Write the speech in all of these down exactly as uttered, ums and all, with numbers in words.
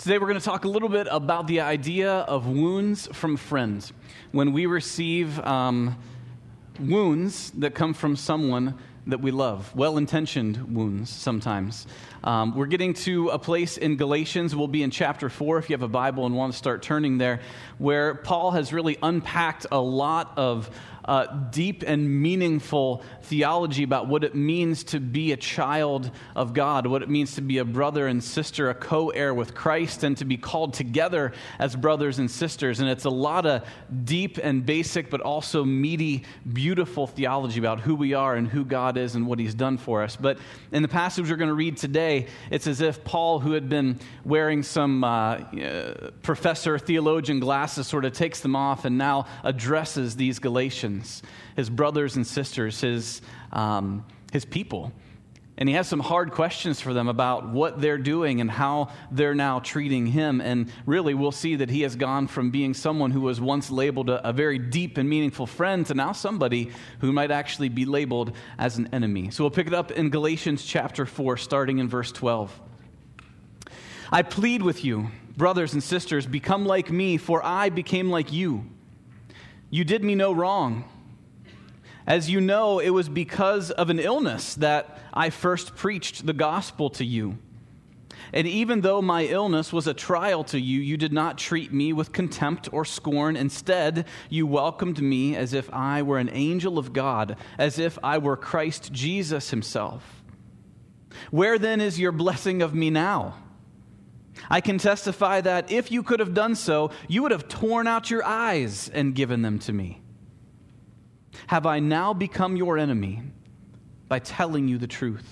Today we're going to talk a little bit about the idea of wounds from friends. When we receive um, wounds that come from someone that we love, well-intentioned wounds sometimes. Um, we're getting to a place in Galatians, we'll be in chapter four if you have a Bible and want to start turning there, where Paul has really unpacked a lot of uh, deep and meaningful theology about what it means to be a child of God, what it means to be a brother and sister, a co-heir with Christ, and to be called together as brothers and sisters. And it's a lot of deep and basic, but also meaty, beautiful theology about who we are and who God is and what He's done for us. But in the passage we're going to read today, it's as if Paul, who had been wearing some uh, uh, professor theologian glasses, sort of takes them off and now addresses these Galatians, his brothers and sisters, his um, his people. And he has some hard questions for them about what they're doing and how they're now treating him. And really, we'll see that he has gone from being someone who was once labeled a, a very deep and meaningful friend to now somebody who might actually be labeled as an enemy. So we'll pick it up in Galatians chapter four, starting in verse twelve. I plead with you, brothers and sisters, become like me, for I became like you. You did me no wrong. As you know, it was because of an illness that I first preached the gospel to you. And even though my illness was a trial to you, you did not treat me with contempt or scorn. Instead, you welcomed me as if I were an angel of God, as if I were Christ Jesus himself. Where then is your blessing of me now? I can testify that if you could have done so, you would have torn out your eyes and given them to me. Have I now become your enemy by telling you the truth?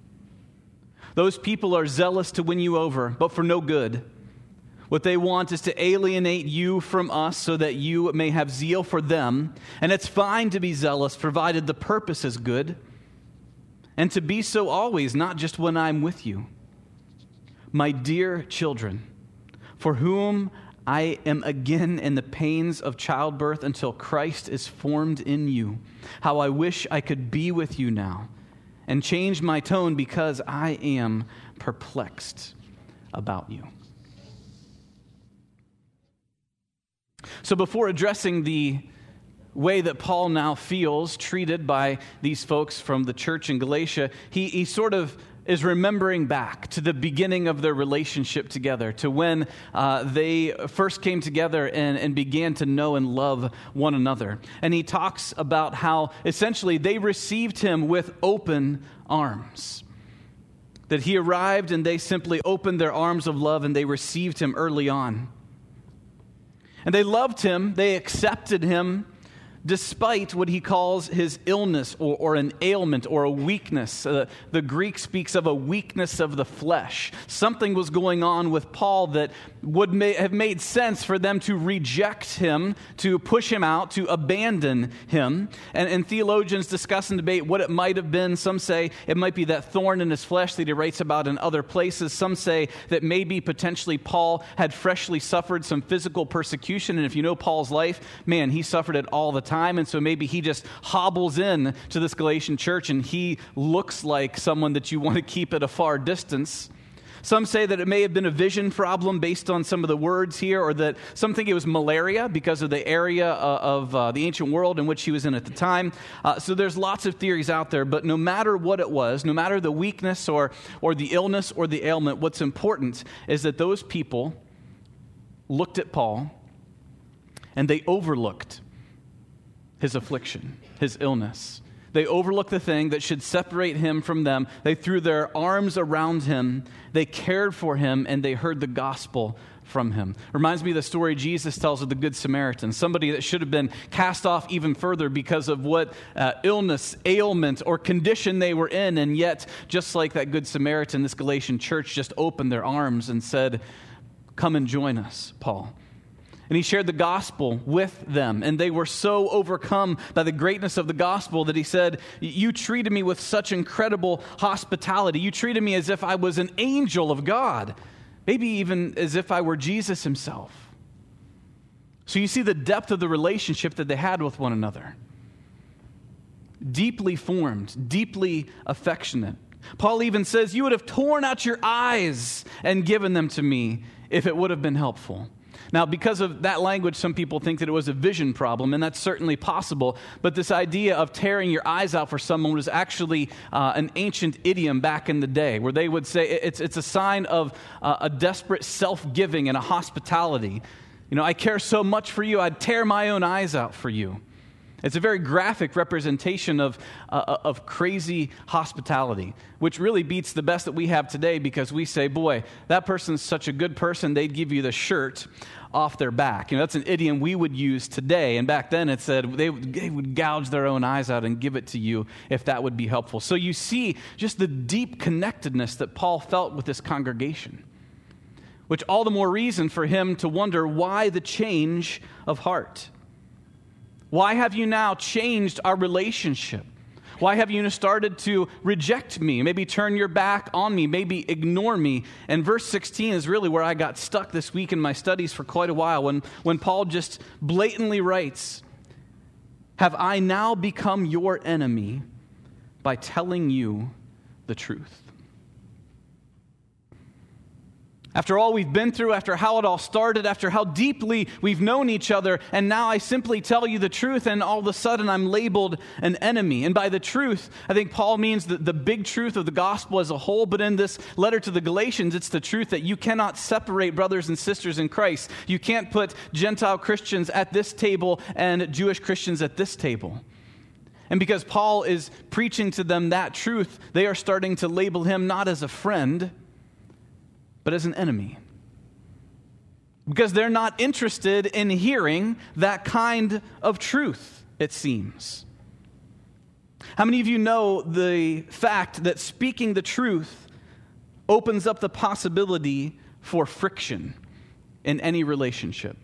Those people are zealous to win you over, but for no good. What they want is to alienate you from us so that you may have zeal for them. And it's fine to be zealous, provided the purpose is good. And to be so always, not just when I'm with you. My dear children, for whom I am again in the pains of childbirth until Christ is formed in you. How I wish I could be with you now and change my tone because I am perplexed about you. So before addressing the way that Paul now feels treated by these folks from the church in Galatia, he, he sort of is remembering back to the beginning of their relationship together, to when uh, they first came together and, and began to know and love one another. And he talks about how essentially they received him with open arms. That he arrived and they simply opened their arms of love and they received him early on. And they loved him, they accepted him, despite what he calls his illness or, or an ailment or a weakness. Uh, the Greek speaks of a weakness of the flesh. Something was going on with Paul that would ma- have made sense for them to reject him, to push him out, to abandon him. And, and theologians discuss and debate what it might have been. Some say it might be that thorn in his flesh that he writes about in other places. Some say that maybe potentially Paul had freshly suffered some physical persecution. And if you know Paul's life, man, he suffered it all the time. Time, and so maybe he just hobbles in to this Galatian church and he looks like someone that you want to keep at a far distance. Some say that it may have been a vision problem based on some of the words here, or that some think it was malaria because of the area uh, of uh, the ancient world in which he was in at the time. Uh, so there's lots of theories out there, but no matter what it was, no matter the weakness or, or the illness or the ailment, what's important is that those people looked at Paul and they overlooked his affliction, his illness. They overlooked the thing that should separate him from them. They threw their arms around him. They cared for him, and they heard the gospel from him. Reminds me of the story Jesus tells of the Good Samaritan, somebody that should have been cast off even further because of what uh, illness, ailment, or condition they were in. And yet, just like that Good Samaritan, this Galatian church just opened their arms and said, "Come and join us, Paul." And he shared the gospel with them. And they were so overcome by the greatness of the gospel that he said, "You treated me with such incredible hospitality. You treated me as if I was an angel of God. Maybe even as if I were Jesus himself." So you see the depth of the relationship that they had with one another. Deeply formed, deeply affectionate. Paul even says, "You would have torn out your eyes and given them to me if it would have been helpful. Now, because of that language, some people think that it was a vision problem, and that's certainly possible. But this idea of tearing your eyes out for someone was actually uh, an ancient idiom back in the day, where they would say it's, it's a sign of uh, a desperate self-giving and a hospitality. You know, I care so much for you, I'd tear my own eyes out for you. It's a very graphic representation of, uh, of crazy hospitality, which really beats the best that we have today, because we say, boy, that person's such a good person, they'd give you the shirt off their back. You know, that's an idiom we would use today. And back then it said they, they would gouge their own eyes out and give it to you if that would be helpful. So you see just the deep connectedness that Paul felt with this congregation, which all the more reason for him to wonder why the change of heart. Why have you now changed our relationship? Why have you started to reject me, maybe turn your back on me, maybe ignore me? And verse sixteen is really where I got stuck this week in my studies for quite a while, when, when Paul just blatantly writes, "Have I now become your enemy by telling you the truth?" After all we've been through, after how it all started, after how deeply we've known each other, and now I simply tell you the truth, and all of a sudden I'm labeled an enemy. And by the truth, I think Paul means the, the big truth of the gospel as a whole, but in this letter to the Galatians, it's the truth that you cannot separate brothers and sisters in Christ. You can't put Gentile Christians at this table and Jewish Christians at this table. And because Paul is preaching to them that truth, they are starting to label him not as a friend, but as an enemy. Because they're not interested in hearing that kind of truth, it seems. How many of you know the fact that speaking the truth opens up the possibility for friction in any relationship?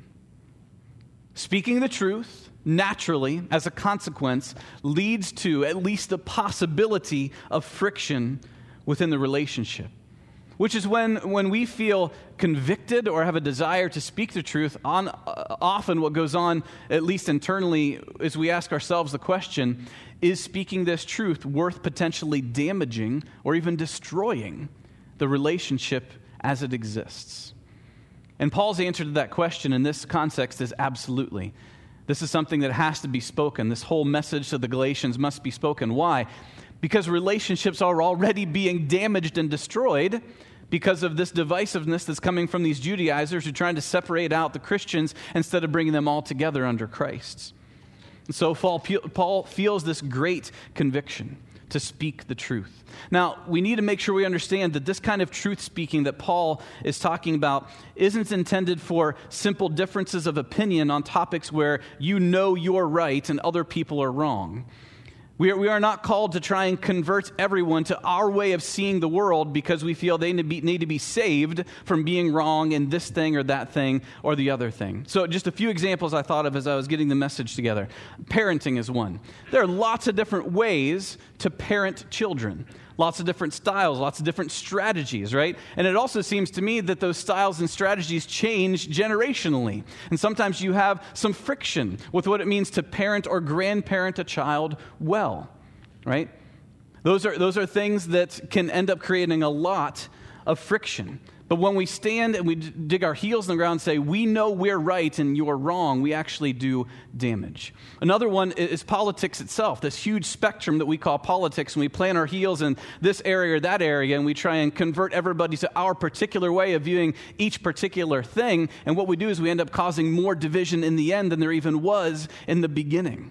Speaking the truth, naturally, as a consequence, leads to at least the possibility of friction within the relationship. Which is when, when we feel convicted or have a desire to speak the truth, on, uh, often what goes on, at least internally, is we ask ourselves the question, is speaking this truth worth potentially damaging or even destroying the relationship as it exists? And Paul's answer to that question in this context is absolutely. This is something that has to be spoken. This whole message to the Galatians must be spoken. Why? Because relationships are already being damaged and destroyed because of this divisiveness that's coming from these Judaizers who are trying to separate out the Christians instead of bringing them all together under Christ. And so Paul feels this great conviction to speak the truth. Now, we need to make sure we understand that this kind of truth speaking that Paul is talking about isn't intended for simple differences of opinion on topics where you know you're right and other people are wrong. We are, we are not called to try and convert everyone to our way of seeing the world because we feel they need to, be, need to be saved from being wrong in this thing or that thing or the other thing. So just a few examples I thought of as I was getting the message together. Parenting is one. There are lots of different ways to parent children. Lots of different styles, lots of different strategies, right? And it also seems to me that those styles and strategies change generationally. And sometimes you have some friction with what it means to parent or grandparent a child well, right? Those are, those are things that can end up creating a lot of friction. But when we stand and we dig our heels in the ground and say, we know we're right and you're wrong, we actually do damage. Another one is politics itself, this huge spectrum that we call politics, and we plant our heels in this area or that area, and we try and convert everybody to our particular way of viewing each particular thing. And what we do is we end up causing more division in the end than there even was in the beginning.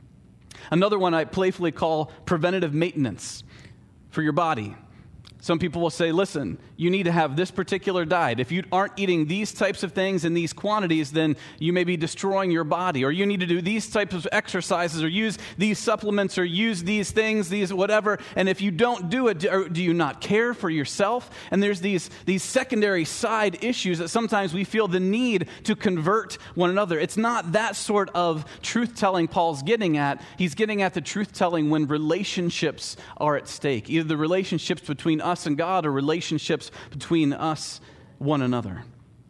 Another one I playfully call preventative maintenance for your body. Some people will say, listen, you need to have this particular diet. If you aren't eating these types of things in these quantities, then you may be destroying your body. Or you need to do these types of exercises or use these supplements or use these things, these whatever. And if you don't do it, do, do you not care for yourself? And there's these, these secondary side issues that sometimes we feel the need to convert one another. It's not that sort of truth-telling Paul's getting at. He's getting at the truth-telling when relationships are at stake. Either the relationships between us us and God or relationships between us one another.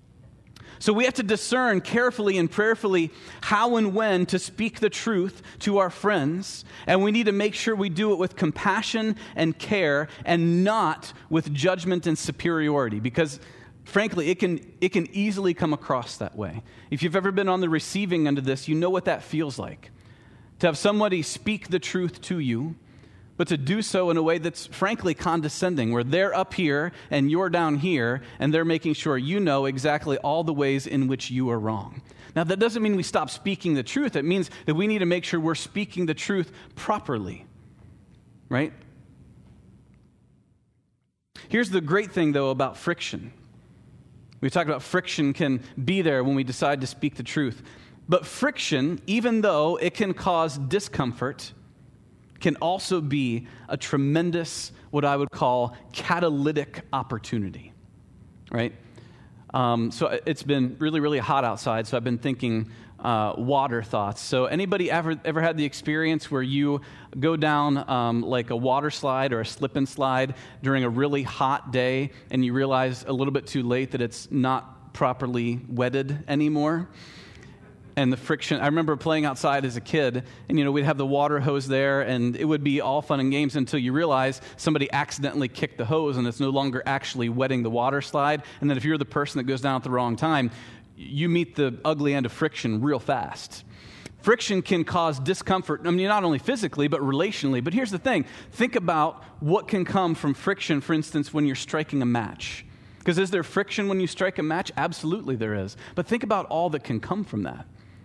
So we have to discern carefully and prayerfully how and when to speak the truth to our friends, and we need to make sure we do it with compassion and care and not with judgment and superiority, because Frankly, it can, it can easily come across that way. If you've ever been on the receiving end of this, you know what that feels like. To have somebody speak the truth to you, but to do so in a way that's frankly condescending, where they're up here and you're down here, and they're making sure you know exactly all the ways in which you are wrong. Now, that doesn't mean we stop speaking the truth. It means that we need to make sure we're speaking the truth properly, right? Here's the great thing, though, about friction. We talked about friction can be there when we decide to speak the truth. But friction, even though it can cause discomfort, can also be a tremendous, what I would call, catalytic opportunity, right? Um, so it's been really, really hot outside, so I've been thinking uh, water thoughts. So anybody ever ever had the experience where you go down um, like a water slide or a slip and slide during a really hot day, and you realize a little bit too late that it's not properly wetted anymore? And the friction, I remember playing outside as a kid, and you know, we'd have the water hose there, and it would be all fun and games until you realize somebody accidentally kicked the hose, and it's no longer actually wetting the water slide. And then if you're the person that goes down at the wrong time, you meet the ugly end of friction real fast. Friction can cause discomfort, I mean, not only physically, but relationally. But here's the thing. Think about what can come from friction, for instance, when you're striking a match. Because is there friction when you strike a match? Absolutely there is. But think about all that can come from that.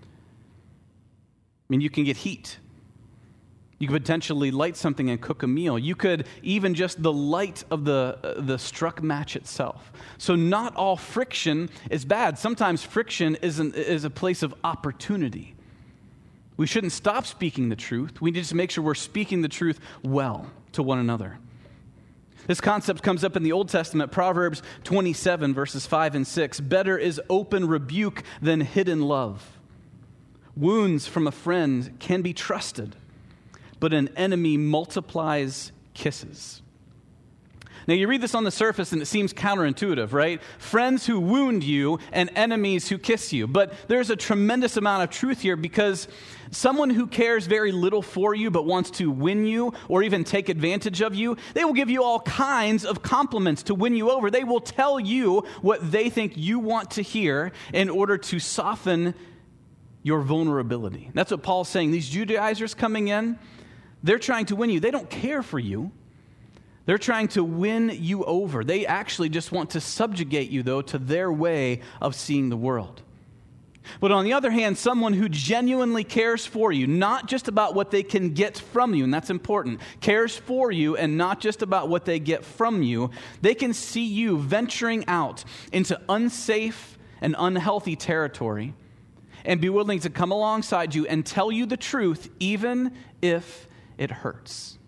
I mean, you can get heat. You could potentially light something and cook a meal. You could even just the light of the, uh, the struck match itself. So not all friction is bad. Sometimes friction is, an, is a place of opportunity. We shouldn't stop speaking the truth. We need to make sure we're speaking the truth well to one another. This concept comes up in the Old Testament, Proverbs twenty-seven, verses five and six. Better is open rebuke than hidden love. Wounds from a friend can be trusted, but an enemy multiplies kisses. Now, you read this on the surface and it seems counterintuitive, right? Friends who wound you and enemies who kiss you. But there's a tremendous amount of truth here, because someone who cares very little for you but wants to win you or even take advantage of you, they will give you all kinds of compliments to win you over. They will tell you what they think you want to hear in order to soften your vulnerability. That's what Paul's saying. These Judaizers coming in, they're trying to win you. They don't care for you. They're trying to win you over. They actually just want to subjugate you, though, to their way of seeing the world. But on the other hand, someone who genuinely cares for you, not just about what they can get from you, and that's important, cares for you and not just about what they get from you, they can see you venturing out into unsafe and unhealthy territory and be willing to come alongside you and tell you the truth, even if it hurts.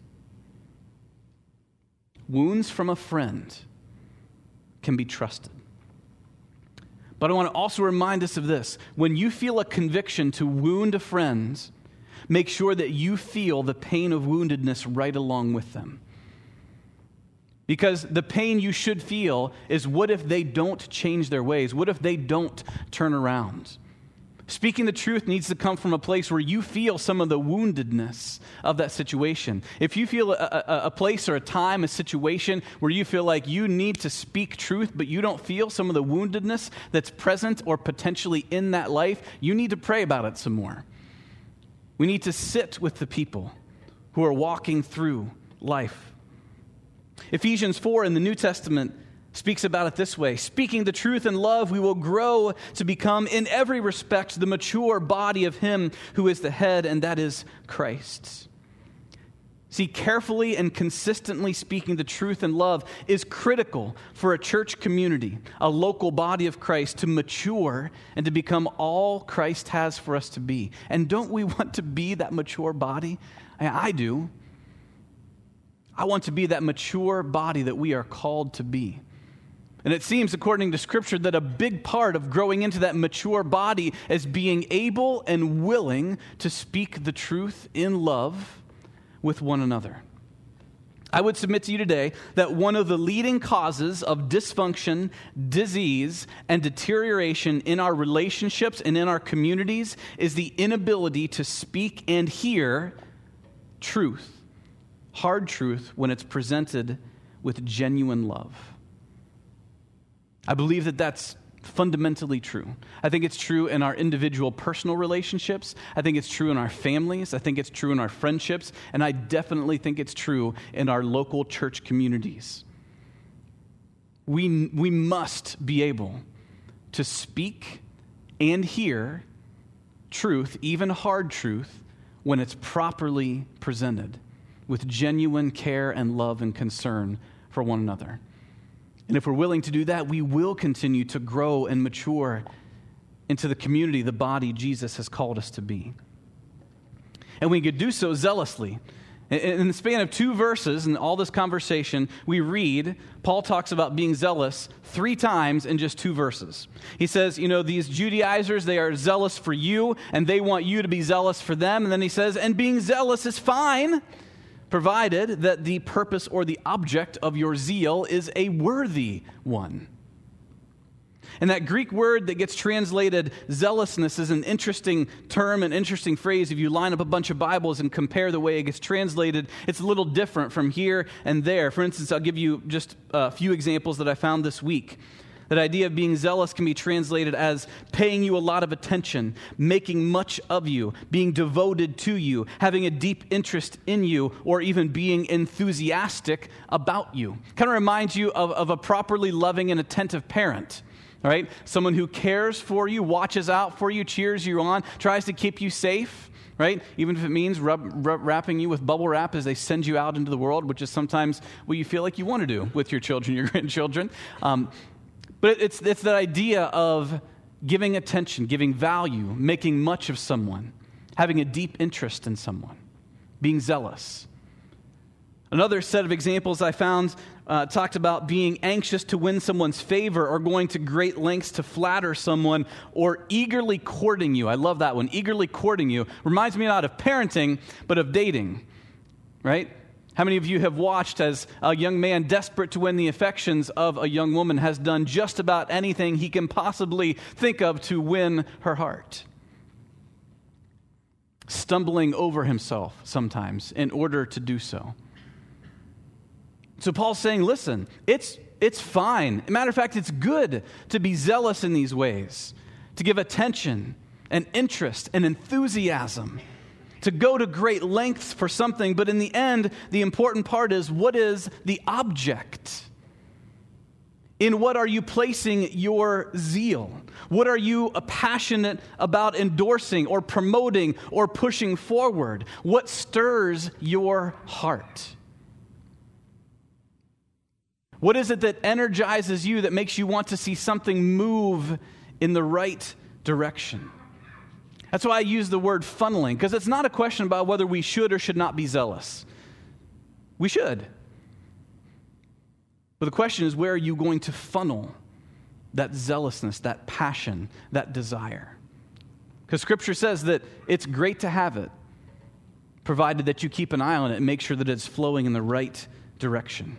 Wounds from a friend can be trusted. But I want to also remind us of this. When you feel a conviction to wound a friend, make sure that you feel the pain of woundedness right along with them. Because the pain you should feel is, what if they don't change their ways? What if they don't turn around? Speaking the truth needs to come from a place where you feel some of the woundedness of that situation. If you feel a, a, a place or a time, a situation where you feel like you need to speak truth, but you don't feel some of the woundedness that's present or potentially in that life, you need to pray about it some more. We need to sit with the people who are walking through life. Ephesians four in the New Testament speaks about it this way. Speaking the truth in love, we will grow to become in every respect the mature body of Him who is the head, and that is Christ. See, carefully and consistently speaking the truth in love is critical for a church community, a local body of Christ, to mature and to become all Christ has for us to be. And don't we want to be that mature body? I, I do. I want to be that mature body that we are called to be. And it seems, according to Scripture, that a big part of growing into that mature body is being able and willing to speak the truth in love with one another. I would submit to you today that one of the leading causes of dysfunction, disease, and deterioration in our relationships and in our communities is the inability to speak and hear truth, hard truth, when it's presented with genuine love. I believe that that's fundamentally true. I think it's true in our individual personal relationships. I think it's true in our families. I think it's true in our friendships. And I definitely think it's true in our local church communities. We, we must be able to speak and hear truth, even hard truth, when it's properly presented with genuine care and love and concern for one another. And if we're willing to do that, we will continue to grow and mature into the community, the body Jesus has called us to be. And we could do so zealously. In the span of two verses in all this conversation, we read, Paul talks about being zealous three times in just two verses. He says, you know, these Judaizers, they are zealous for you, and they want you to be zealous for them. And then he says, and being zealous is fine, provided that the purpose or the object of your zeal is a worthy one. And that Greek word that gets translated zealousness is an interesting term, an interesting phrase. If you line up a bunch of Bibles and compare the way it gets translated, it's a little different from here and there. For instance, I'll give you just a few examples that I found this week. That idea of being zealous can be translated as paying you a lot of attention, making much of you, being devoted to you, having a deep interest in you, or even being enthusiastic about you. Kind of reminds you of, of a properly loving and attentive parent. All right? Someone who cares for you, watches out for you, cheers you on, tries to keep you safe, right? Even if it means rub, rub, wrapping you with bubble wrap as they send you out into the world, which is sometimes what you feel like you want to do with your children, your grandchildren. Um, but it's, it's that idea of giving attention, giving value, making much of someone, having a deep interest in someone, being zealous. Another set of examples I found uh, talked about being anxious to win someone's favor or going to great lengths to flatter someone or eagerly courting you. I love that one. Eagerly courting you. Reminds me not of parenting, but of dating, right? How many of you have watched as a young man desperate to win the affections of a young woman has done just about anything he can possibly think of to win her heart? Stumbling over himself sometimes in order to do so. So Paul's saying, listen, it's it's fine. Matter of fact, it's good to be zealous in these ways, to give attention and interest and enthusiasm, to go to great lengths for something. But in the end, the important part is, what is the object? In what are you placing your zeal? What are you passionate about endorsing or promoting or pushing forward? What stirs your heart? What is it that energizes you, that makes you want to see something move in the right direction? That's why I use the word funneling, because it's not a question about whether we should or should not be zealous. We should. But the question is, where are you going to funnel that zealousness, that passion, that desire? Because Scripture says that it's great to have it, provided that you keep an eye on it and make sure that it's flowing in the right direction.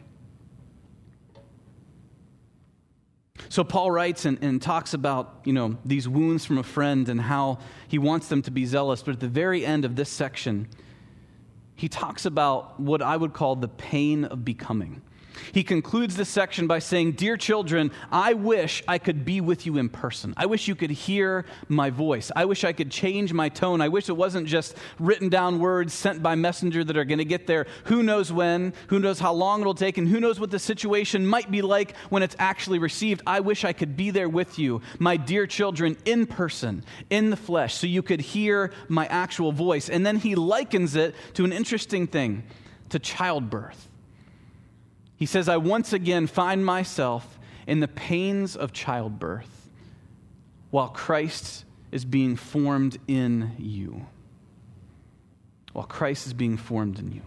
So Paul writes and, and talks about, you know, these wounds from a friend and how he wants them to be zealous. But at the very end of this section, he talks about what I would call the pain of becoming. He concludes this section by saying, dear children, I wish I could be with you in person. I wish you could hear my voice. I wish I could change my tone. I wish it wasn't just written down words sent by messenger that are going to get there who knows when, who knows how long it'll take, and who knows what the situation might be like when it's actually received. I wish I could be there with you, my dear children, in person, in the flesh, so you could hear my actual voice. And then he likens it to an interesting thing, to childbirth. He says, I once again find myself in the pains of childbirth while Christ is being formed in you. While Christ is being formed in you.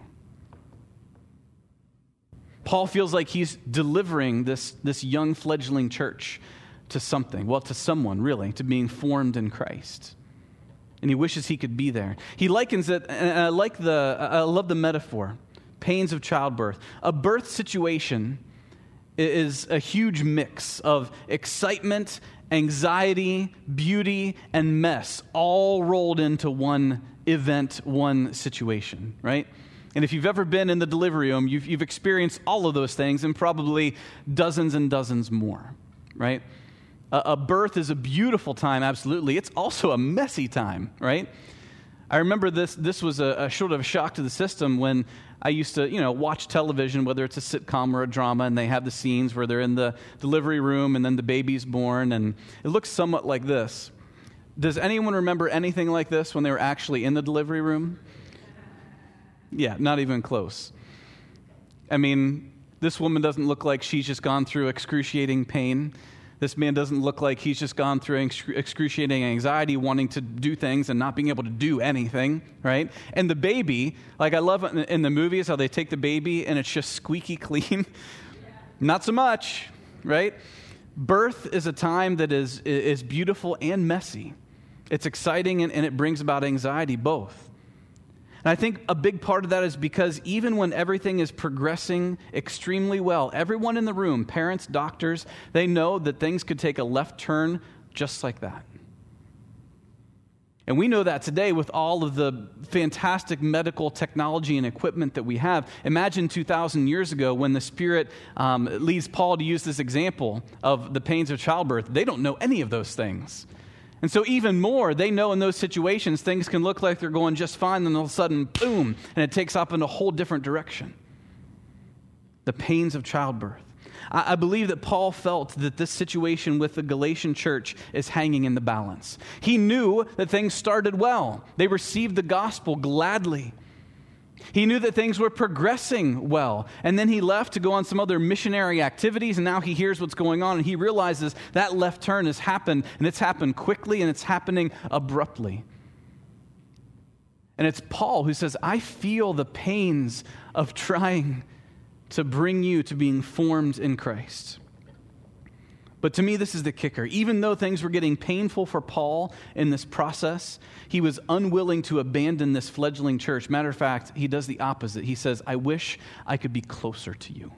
Paul feels like he's delivering this, this young fledgling church to something, well, to someone, really, to being formed in Christ. And he wishes he could be there. He likens it, and I like the, I love the metaphor. Pains of childbirth. A birth situation is a huge mix of excitement, anxiety, beauty, and mess, all rolled into one event, one situation, right? And if you've ever been in the delivery room, you've, you've experienced all of those things and probably dozens and dozens more. right? A, a birth is a beautiful time, absolutely. It's also a messy time, right? I remember this this was a, a sort of a shock to the system when I used to, you know, watch television, whether it's a sitcom or a drama, and they have the scenes where they're in the delivery room and then the baby's born, and it looks somewhat like this. Does anyone remember anything like this when they were actually in the delivery room? Yeah, not even close. I mean, this woman doesn't look like she's just gone through excruciating pain. This man doesn't look like he's just gone through excruciating anxiety, wanting to do things and not being able to do anything, right? And the baby, like I love in the movies how they take the baby and it's just squeaky clean. Not so much, right? Birth is a time that is, is beautiful and messy. It's exciting and, and it brings about anxiety, both. And I think a big part of that is because even when everything is progressing extremely well, everyone in the room, parents, doctors, they know that things could take a left turn just like that. And we know that today with all of the fantastic medical technology and equipment that we have. Imagine two thousand years ago when the Spirit um, leads Paul to use this example of the pains of childbirth. They don't know any of those things. And so even more, they know in those situations, things can look like they're going just fine, then all of a sudden, boom, and it takes off in a whole different direction. The pains of childbirth. I, I believe that Paul felt that this situation with the Galatian church is hanging in the balance. He knew that things started well. They received the gospel gladly. He knew that things were progressing well, and then he left to go on some other missionary activities, and now he hears what's going on, and he realizes that left turn has happened, and it's happened quickly, and it's happening abruptly. And it's Paul who says, I feel the pains of trying to bring you to being formed in Christ. But to me, this is the kicker. Even though things were getting painful for Paul in this process, he was unwilling to abandon this fledgling church. Matter of fact, he does the opposite. He says, I wish I could be closer to you.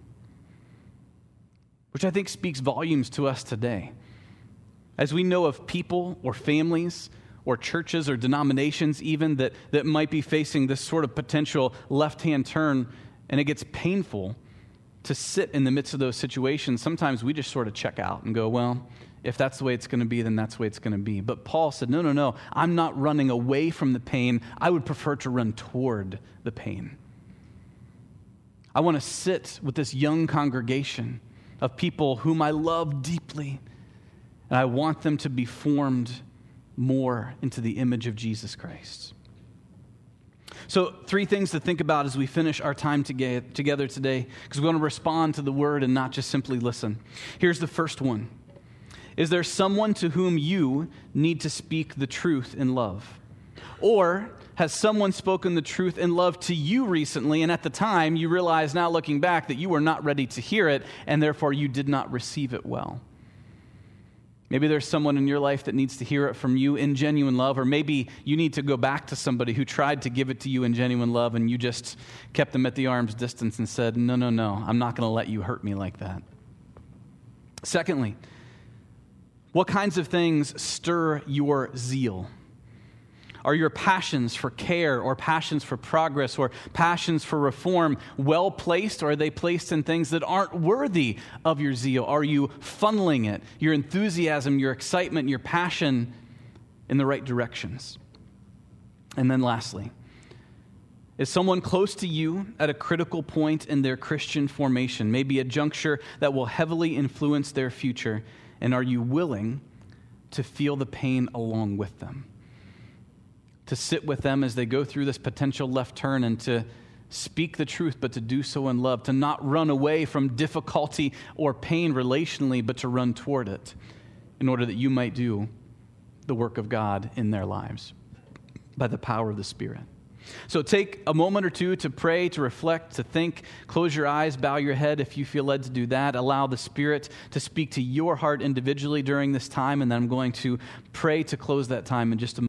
Which I think speaks volumes to us today. As we know of people or families or churches or denominations even that, that might be facing this sort of potential left-hand turn, and it gets painful to sit in the midst of those situations, sometimes we just sort of check out and go, well, if that's the way it's going to be, then that's the way it's going to be. But Paul said, no, no, no, I'm not running away from the pain. I would prefer to run toward the pain. I want to sit with this young congregation of people whom I love deeply, and I want them to be formed more into the image of Jesus Christ. So three things to think about as we finish our time together today, because we want to respond to the word and not just simply listen. Here's the first one. Is there someone to whom you need to speak the truth in love? Or has someone spoken the truth in love to you recently, and at the time you realize now looking back that you were not ready to hear it, and therefore you did not receive it well? Maybe there's someone in your life that needs to hear it from you in genuine love, or maybe you need to go back to somebody who tried to give it to you in genuine love and you just kept them at the arm's distance and said, no, no, no, I'm not going to let you hurt me like that. Secondly, what kinds of things stir your zeal? Are your passions for care or passions for progress or passions for reform well placed, or are they placed in things that aren't worthy of your zeal? Are you funneling it, your enthusiasm, your excitement, your passion in the right directions? And then lastly, is someone close to you at a critical point in their Christian formation, maybe a juncture that will heavily influence their future, and are you willing to feel the pain along with them? To sit with them as they go through this potential left turn and to speak the truth, but to do so in love, to not run away from difficulty or pain relationally, but to run toward it in order that you might do the work of God in their lives by the power of the Spirit. So take a moment or two to pray, to reflect, to think. Close your eyes, bow your head if you feel led to do that. Allow the Spirit to speak to your heart individually during this time, and then I'm going to pray to close that time in just a moment.